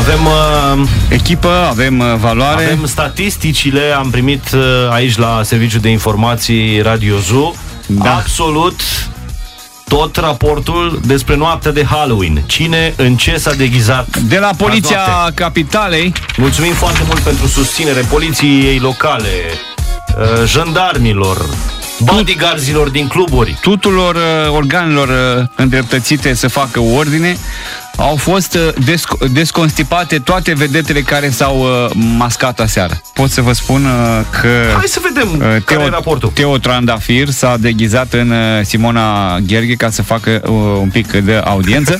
Avem echipă, avem valoare. Avem statisticile, am primit aici la Serviciul de Informații Radio Zoo. Da. Absolut tot raportul despre noaptea de Halloween. Cine în ce s-a deghizat? De la Poliția Capitalei. Mulțumim foarte mult pentru susținere poliției locale, jandarmilor, bodyguardilor din cluburi, tuturor organelor îndreptățite să facă ordine. Au fost desconstipate toate vedetele care s-au mascat aseară. Pot să vă spun că hai să vedem care e raportul. Teo Trandafir s-a deghizat în Simona Gherghe ca să facă un pic de audiență.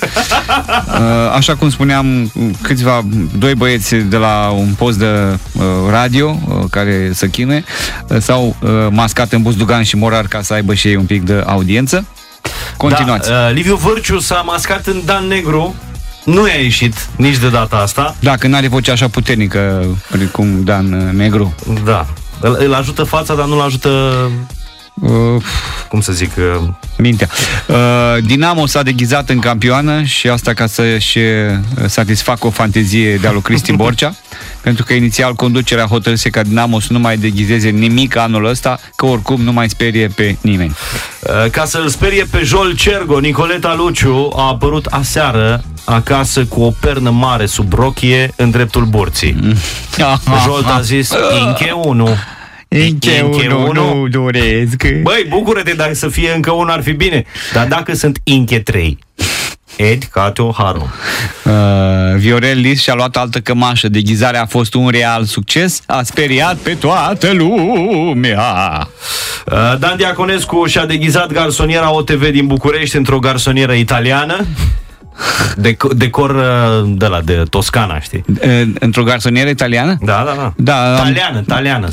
Așa cum spuneam, doi băieți de la un post de radio care să chinuie s-au mascat în Buzdugan și Morar ca să aibă și ei un pic de audiență. Continuați. Da, Liviu Vârciu s-a mascat în Dan Negru. Nu i-a ieșit nici de data asta. Da, că n-are voce așa puternică precum Dan Negru. Da. Îl ajută fața, dar nu-l ajută cum să zic, mintea. Dinamo s-a deghizat în campioană și asta ca să-și satisfacă o fantezie de-a lui Cristi Borcea, pentru că inițial conducerea hotărâse ca Dinamo să nu mai deghizeze nimic anul ăsta, că oricum nu mai sperie pe nimeni. Ca să-l sperie pe Jol Cergo, Nicoleta Luciu a apărut aseară acasă cu o pernă mare sub rochie în dreptul burții. Jol a zis: Inche 1. Înche unu, nu doresc. Băi, bucură-te, dacă să fie încă unul ar fi bine. Dar dacă sunt Inche 3, Ed Cateo Haru. Viorel Lis și-a luat altă cămașă. Deghizarea a fost un real succes. A speriat pe toată lumea. Dan Diaconescu și-a deghizat garsoniera OTV din București într-o garsonieră italiană. Decor de Toscana, știi? Într-o garsonieră italiană? Da. Italiană.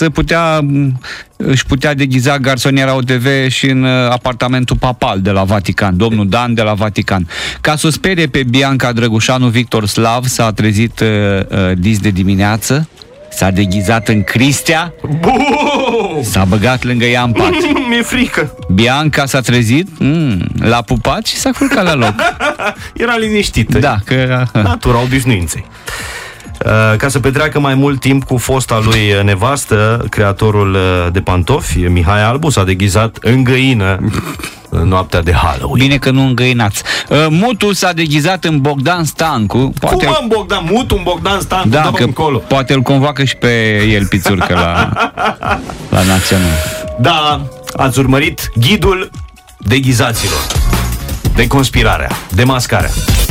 Își putea deghiza garsoniera OTV și în apartamentul papal de la Vatican, domnul Dan de la Vatican. Ca să o sperie pe Bianca Drăgușanu, Victor Slav s-a trezit dis de dimineață, s-a deghizat în Cristea, s-a băgat lângă ea în pat. Mi-e frică. Bianca s-a trezit, l-a pupat și s-a culcat la loc. Era liniștită. Da, că natura obișnuinței. Ca să petreacă mai mult timp cu fosta lui nevastă, creatorul de pantofi, Mihai Albu, s-a deghizat în găină în noaptea de Halloween. Bine că nu îngăinați. Mutu s-a deghizat în Bogdan Stancu. Cum în Bogdan? Mutu în Bogdan Stancu? Da, că încolo. Poate îl convoacă și pe el Pițurcă la Național. Da, ați urmărit ghidul deghizaților, de conspirarea, de mascarea.